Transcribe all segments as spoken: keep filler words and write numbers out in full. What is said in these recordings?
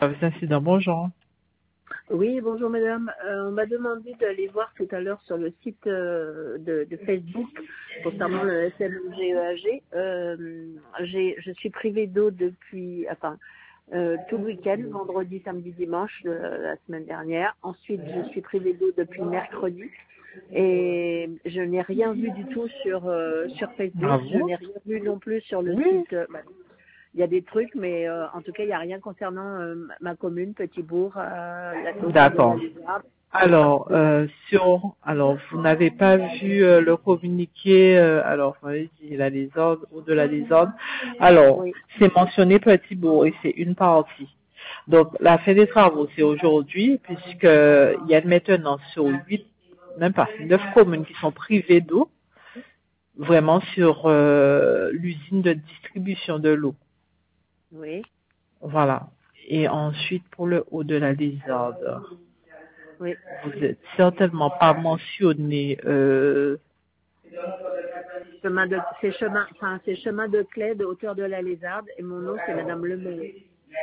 Service incident, bonjour. Oui, bonjour madame. Euh, on m'a demandé d'aller voir tout à l'heure sur le site euh, de, de Facebook concernant le S M G E A G. Euh, j'ai, je suis privée d'eau depuis, enfin, euh, tout le week-end, vendredi, samedi, dimanche, euh, la semaine dernière. Ensuite, je suis privée d'eau depuis mercredi. Et je n'ai rien vu du tout sur, euh, sur Facebook. Bravo. Je n'ai rien vu non plus sur le Oui. site. euh, bah, il y a des trucs, mais euh, en tout cas, il n'y a rien concernant euh, ma commune, Petit-Bourg, euh, la hauteur de la D'accord. Lézarde. Alors, euh, sur, alors, vous n'avez pas vu euh, le communiqué, euh, alors, vous m'avez dit la Lézarde, au-delà des ordres. Alors, Oui, c'est mentionné Petit-Bourg et c'est une partie. Donc, la fin des travaux, c'est aujourd'hui, puisqu'il y a maintenant sur huit, même pas, neuf communes qui sont privées d'eau, vraiment sur euh, l'usine de distribution de l'eau. oui, Voilà. Et ensuite, pour le haut de la Lézarde, oui. vous n'êtes certainement pas mentionné. Euh, Chemin de, c'est chemin, enfin, c'est chemin de Clé de hauteur de la Lézarde et mon nom c'est Madame Lemay.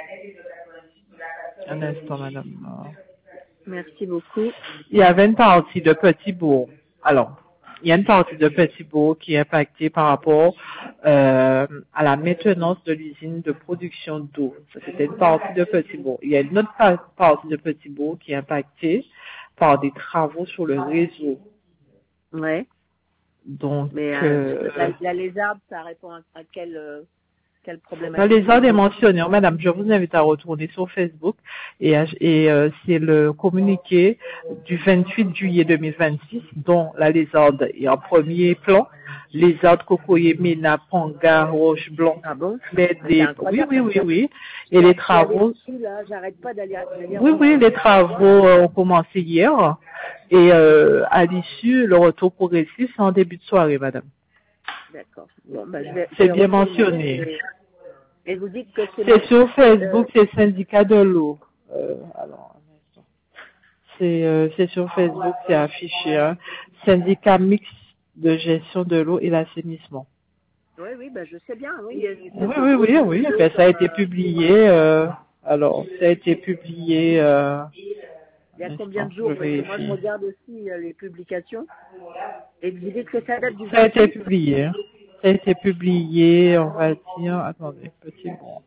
un instant, madame. Merci beaucoup. Il y avait une partie de Petit-Bourg. Alors, il y a une partie de Petit-Bourg qui est impactée par rapport euh, à la maintenance de l'usine de production d'eau. Ça, c'était une partie de Petit-Bourg. Il y a une autre pa- partie de Petit-Bourg qui est impactée par des travaux sur le réseau. Ouais. Donc, Mais euh, la, euh, la Lézarde, ça répond à, à quelle, euh, quelle Dans problématique les ordres est précise? mentionné, madame, je vous invite à retourner sur Facebook et, à- et euh, c'est le communiqué du vingt-huit juillet deux mille vingt-six dont la lézarde est en premier plan. Lézarde, cocoyer, ména, panga, roche blanc, Ah bon? plaid, Ah, c'est des- oui, incroyable oui, parce oui, que oui. je Et suis, les je suis allée travaux, dessus là, j'arrête pas d'aller, d'aller oui, oui, les regarder pour voir. travaux euh, ont commencé hier et euh, à l'issue, le retour progressif, c'est en début de soirée, madame. D'accord. Bon, bah, je vais, je C'est vais bien retourner. mentionné. Et, et vous dites que c'est C'est sur marqué. Euh, Facebook, c'est syndicat de l'eau. Euh, alors, un instant. C'est euh, c'est sur Facebook, c'est affiché, hein. Syndicat mixte de gestion de l'eau et l'assainissement. oui, oui, bah, je sais bien. Oui, il y a une Oui, espèce de oui, gros oui, oui. tableau Ben, ça a comme. été Euh, publié. Euh, alors, ça a été publié. Euh, il y a un combien instant, de je jours? Parce que moi, je vérifie. regarde aussi euh, les publications. Et vous dites que ça date du Ça a été vingt-huit. publié. Hein. Ça a été publié, on va dire. Attendez, petit bon.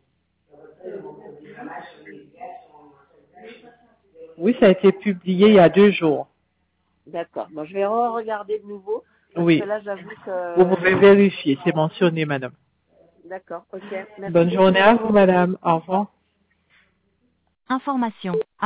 Oui, ça a été publié il y a deux jours. D'accord. Bon, je vais re-regarder de nouveau parce que Oui. là, j'avoue Vous que. pouvez vérifier, c'est mentionné, madame. D'accord. Ok. Merci Bonne journée beaucoup. à vous, madame. Au revoir. Information.